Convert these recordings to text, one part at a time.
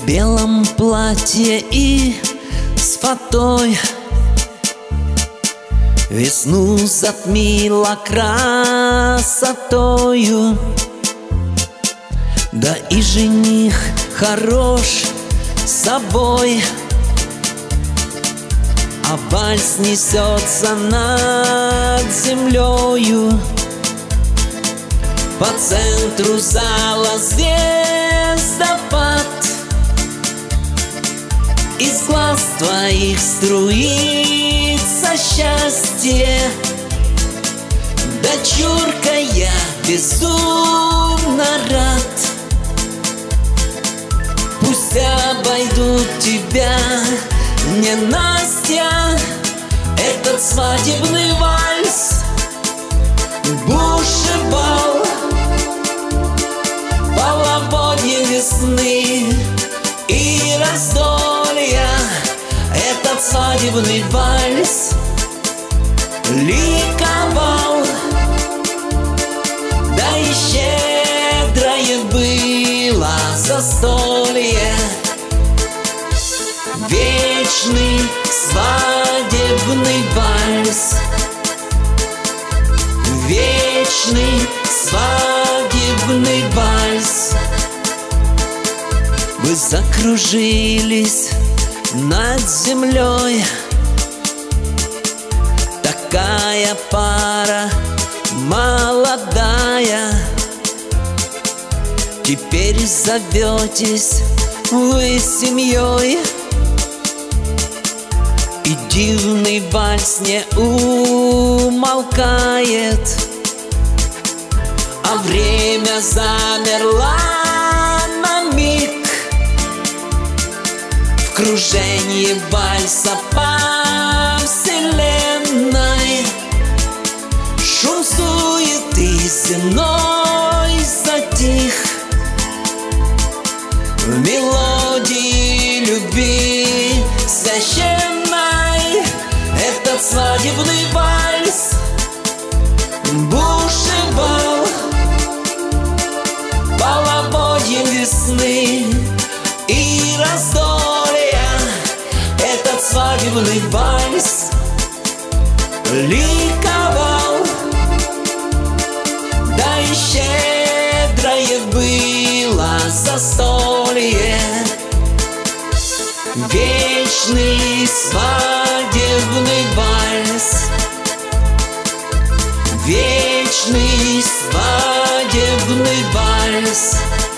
белом платье и с фатой. Весну затмила красотою, да и жених хорош собой, а вальс несется над землею. По центру зала звездопад, из глаз твоих струится счастье. Дочурка, я безумно рад. Пусть обойдут тебя ненастья, этот свадебный вальс, бушевал. Половодье весны и раздолья, этот свадебный вальс ликовал. Да и щедрое было застолье, вечный свадебный вальс, вечный свадебный вальс. Вы закружились над землей, такая пара молодая. Теперь зоветесь вы семьей, и дивный вальс не умолкает, а время замерло на миг. В кружении вальса по вселенной шум суеты земной затих. В мелодии любви священной этот свадебный вальс бушевал. Половодье весны и раздолья, этот свадебный вальс ликовал. Да и щедрое было застолье, вечный свадебный вальс, вечный свадебный вальс.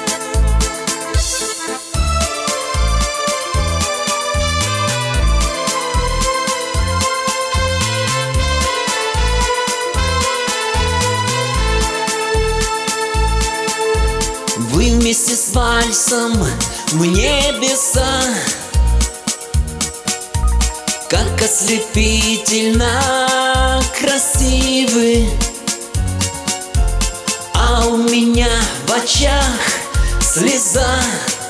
Вы вместе с вальсом в небеса, как ослепительно красивы, а у меня в очах слеза.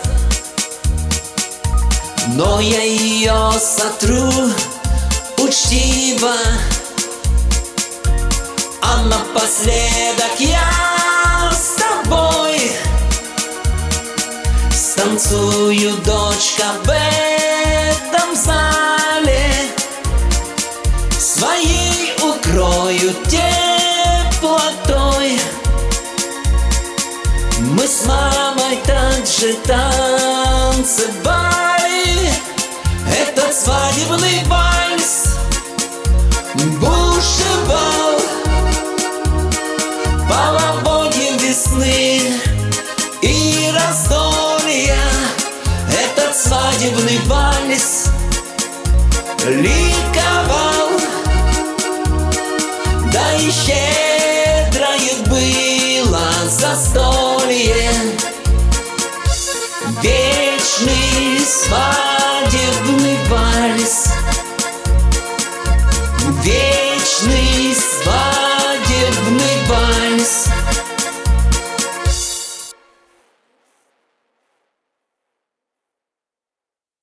Но я ее сотру учтиво, а напоследок я с тобой станцую, дочка, в этом зале. Своей укрою теплотой. Мы с мамой также танцевали этот свадебный вальс бушевал. Половодье весны и раздолья, этот свадебный вальс ликовал. Да и